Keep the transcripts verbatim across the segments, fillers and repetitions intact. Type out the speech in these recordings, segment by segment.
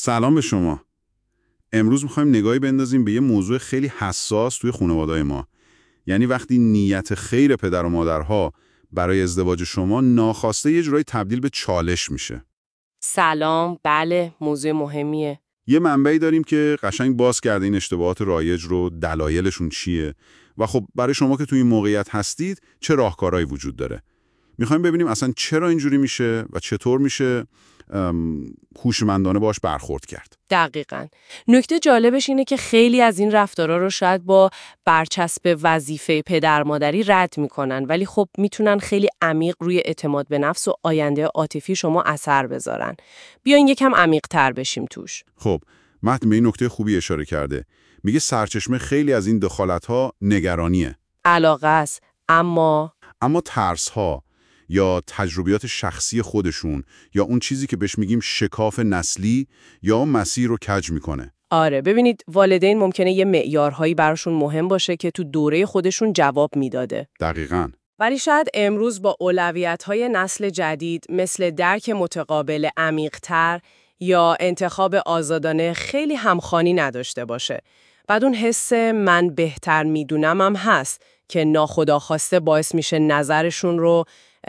سلام به شما. امروز میخوایم نگاهی بندازیم به یه موضوع خیلی حساس توی خانواده‌های ما. یعنی وقتی نیت خیر پدر و مادرها برای ازدواج شما ناخواسته یه جورایی تبدیل به چالش میشه. سلام، بله، موضوع مهمیه. یه منبعی داریم که قشنگ باز کرده این اشتباهات رایج رو، دلایلشون چیه و خب برای شما که توی این موقعیت هستید چه راهکارهایی وجود داره. میخوایم ببینیم اصلا چرا اینجوری میشه و چطور میشه هوشمندانه باش برخورد کرد. دقیقاً. نکته جالبش اینه که خیلی از این رفتارا رو شاید با برچسب وظیفه پدر مادری رد میکنن، ولی خب میتونن خیلی عمیق روی اعتماد به نفس و آینده عاطفی شما اثر بذارن. بیاین یکم عمیق تر بشیم توش. خب متن به این نکته خوبی اشاره کرده. میگه سرچشمه خیلی از این دخالت‌ها نگرانیه. علاقه است، اما اما ترس‌ها یا تجربیات شخصی خودشون یا اون چیزی که بهش میگیم شکاف نسلی یا مسیر رو کج میکنه. آره، ببینید والدین ممکنه یه معیارهایی براشون مهم باشه که تو دوره خودشون جواب میداده. دقیقاً. ولی شاید امروز با اولویت‌های نسل جدید مثل درک متقابل عمیق‌تر یا انتخاب آزادانه خیلی همخوانی نداشته باشه. بعد اون حس من بهتر میدونم هم هست که ناخودآخواسته باعث میشه نظرشون رو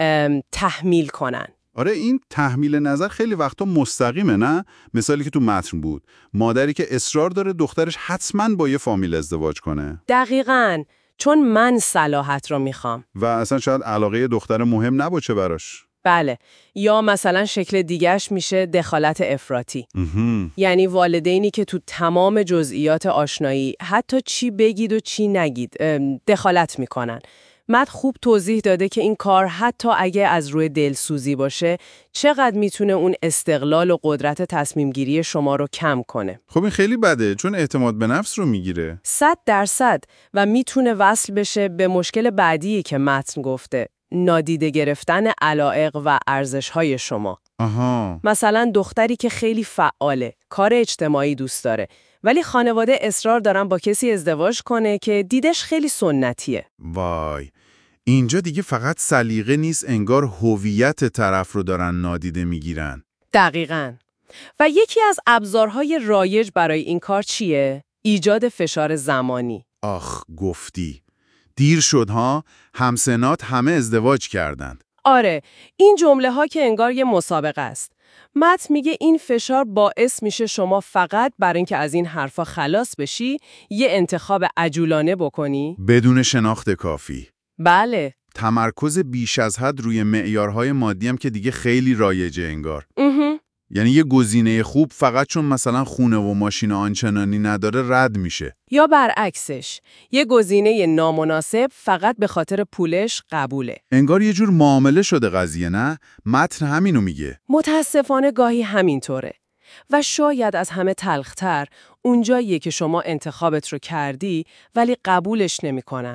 تحمیل کنن. آره، این تحمیل نظر خیلی وقتا مستقیمه، نه؟ مثالی که تو متن بود، مادری که اصرار داره دخترش حتما با یه فامیل ازدواج کنه. دقیقاً، چون من صلاحت رو میخوام. و اصلا شاید علاقه دختر مهم نباشه براش. بله، یا مثلا شکل دیگه‌اش میشه دخالت افراطی. یعنی والدینی که تو تمام جزئیات آشنایی حتی چی بگید و چی نگید دخالت میکنن. متن خوب توضیح داده که این کار حتی اگه از روی دلسوزی باشه چقدر میتونه اون استقلال و قدرت تصمیم گیری شما رو کم کنه. خب این خیلی بده، چون اعتماد به نفس رو میگیره. صد درصد. و میتونه وصل بشه به مشکل بعدی که متن گفته، نادیده گرفتن علایق و ارزش‌های شما. آها. مثلا دختری که خیلی فعاله، کار اجتماعی دوست داره، ولی خانواده اصرار دارن با کسی ازدواج کنه که دیدش خیلی سنتیه. وای، اینجا دیگه فقط سلیقه نیست، انگار هویت طرف رو دارن نادیده میگیرن. دقیقاً. و یکی از ابزارهای رایج برای این کار چیه؟ ایجاد فشار زمانی. آخ گفتی. دیر شد ها، همسنات همه ازدواج کردند. آره، این جمله ها که انگار یه مسابقه است. متن میگه این فشار باعث میشه شما فقط برای اینکه از این حرفا خلاص بشی یه انتخاب عجولانه بکنی بدون شناخت کافی. بله. تمرکز بیش از حد روی معیارهای مادی هم که دیگه خیلی رایجه انگار. اها. یعنی یه گزینه خوب فقط چون مثلا خونه و ماشین آنچنانی نداره رد میشه. یا برعکسش، یه گزینه نامناسب فقط به خاطر پولش قبوله. انگار یه جور معامله شده قضیه، نه؟ متن همینو میگه. متاسفانه گاهی همینطوره. و شاید از همه تلختر اونجاییه که شما انتخابت رو کردی ولی قبولش نمی‌کنن.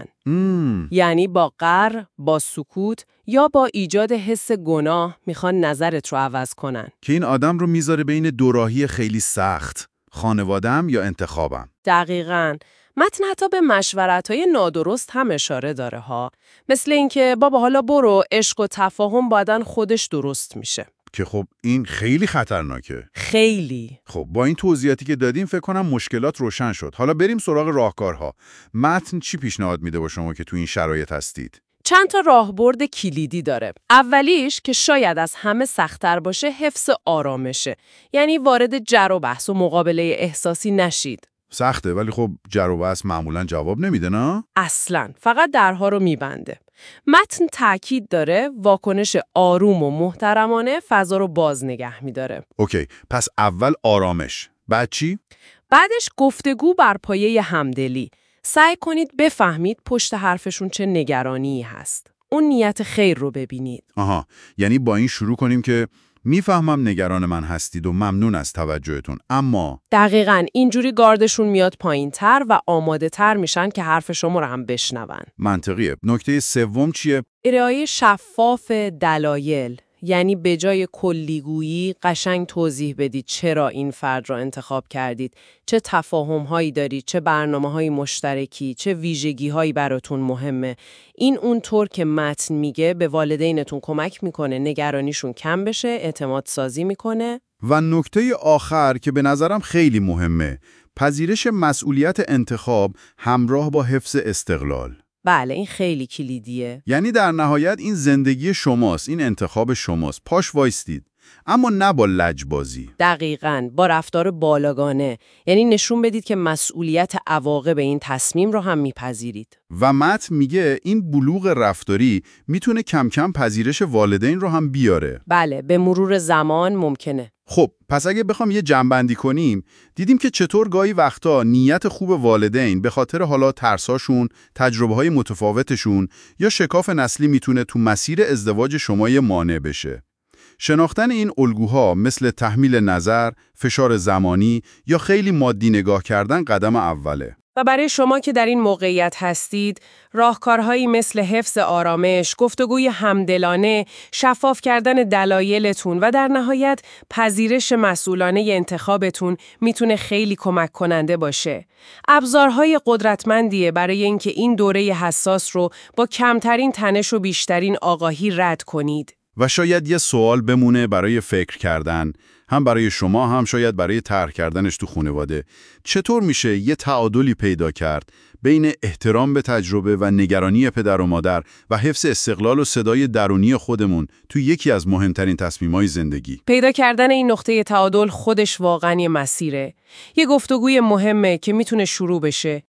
یعنی با قهر، با سکوت یا با ایجاد حس گناه میخوان نظرت رو عوض کنن. که این آدم رو میذاره بین دو راهی خیلی سخت، خانواده‌ام یا انتخابم. دقیقاً. متن حتی به مشورت‌های نادرست هم اشاره داره ها. مثل اینکه بابا حالا برو، عشق و تفاهم بعدن خودش درست میشه. که خب این خیلی خطرناکه. خیلی. خب با این توضیحاتی که دادیم فکر کنم مشکلات روشن شد. حالا بریم سراغ راهکارها. متن چی پیشنهاد میده با شما که تو این شرایط هستید؟ چند تا راهبرد کلیدی داره. اولیش که شاید از همه سخت‌تر باشه حفظ آرامشه. یعنی وارد جر و بحث و مقابله احساسی نشید. سخته، ولی خب جر و بحث معمولاً جواب نمیده، نه؟ اصلاً، فقط درها رو میبنده. متن تاکید داره واکنش آروم و محترمانه فضا رو باز نگه میداره. اوکی، پس اول آرامش. بعد چی؟ بعدش گفتگو بر پایه همدلی. سعی کنید بفهمید پشت حرفشون چه نگرانی هست. اون نیت خیر رو ببینید. آها، یعنی با این شروع کنیم که میفهمم نگران من هستید و ممنون از توجهتون، اما دقیقاً اینجوری گاردشون میاد پایین‌تر و آماده‌تر میشن که حرف شما رو هم بشنون. منطقیه. نکته سوم چیه؟ ارائه شفاف دلایل. یعنی به جای کلیگویی قشنگ توضیح بدید چرا این فرد را انتخاب کردید، چه تفاهم‌هایی دارید، چه برنامه‌های مشترکی، چه ویژگی‌هایی براتون مهمه. این اونطور که متن میگه به والدینتون کمک میکنه نگرانیشون کم بشه، اعتماد سازی میکنه و نکته آخر که به نظرم خیلی مهمه، پذیرش مسئولیت انتخاب همراه با حفظ استقلال. بله، این خیلی کلیدیه. یعنی در نهایت این زندگی شماست، این انتخاب شماست. پاش وایستید، اما نه با لجبازی. دقیقاً، با رفتار بالاگانه. یعنی نشون بدید که مسئولیت عواقب این تصمیم رو هم میپذیرید. و متن میگه این بلوغ رفتاری میتونه کم کم پذیرش والدین رو هم بیاره. بله، به مرور زمان ممکنه. خب، پس اگه بخوام یه جمع‌بندی کنیم، دیدیم که چطور گاهی وقتا نیت خوب والدین به خاطر حالا ترساشون، تجربه‌های متفاوتشون یا شکاف نسلی میتونه تو مسیر ازدواج شما یه مانع بشه. شناختن این الگوها مثل تحمیل نظر، فشار زمانی یا خیلی مادی نگاه کردن قدم اوله. و برای شما که در این موقعیت هستید، راهکارهایی مثل حفظ آرامش، گفتگوی همدلانه، شفاف کردن دلایلتون و در نهایت پذیرش مسئولانه انتخابتون میتونه خیلی کمک کننده باشه. ابزارهای قدرتمندیه برای اینکه این دوره حساس رو با کمترین تنش و بیشترین آگاهی رد کنید. و شاید یه سوال بمونه برای فکر کردن، هم برای شما هم شاید برای طرح کردنش تو خانواده. چطور میشه یه تعادلی پیدا کرد بین احترام به تجربه و نگرانی پدر و مادر و حفظ استقلال و صدای درونی خودمون تو یکی از مهمترین تصمیم‌های زندگی؟ پیدا کردن این نقطه تعادل خودش واقعاً یه مسیره. یه گفتگوی مهمه که میتونه شروع بشه.